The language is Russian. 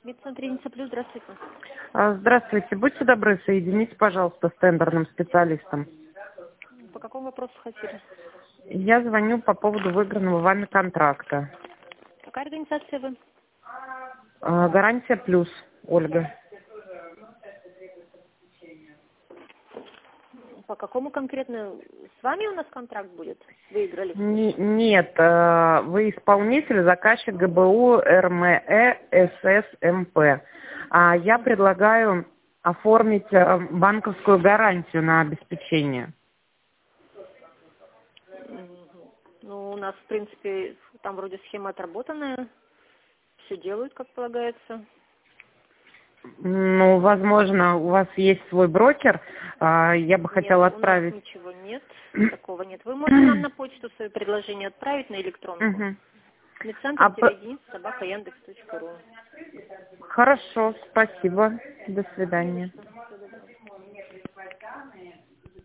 Медцентр Еница Плюс, здравствуйте. Здравствуйте. Будьте добры, соедините, пожалуйста, с тендерным специалистом. По какому вопросу хотели? Я звоню по поводу выигранного вами контракта. Какая организация вы? Гарантия плюс, Ольга. По какому конкретно? С вами у нас контракт будет? Выиграли? Нет, вы исполнитель, заказчик ГБУ РМЭ ССМП. Я предлагаю оформить банковскую гарантию на обеспечение. Ну, у нас, в принципе, там вроде схема отработанная. Все делают, как полагается. Ну, возможно, у вас есть свой брокер. Я бы хотела отправить. Нет, у нас ничего нет, такого нет. Вы можете нам на почту свое предложение отправить, на электронку. Медцентр-собака.яндекс.ру. Хорошо, спасибо. До свидания.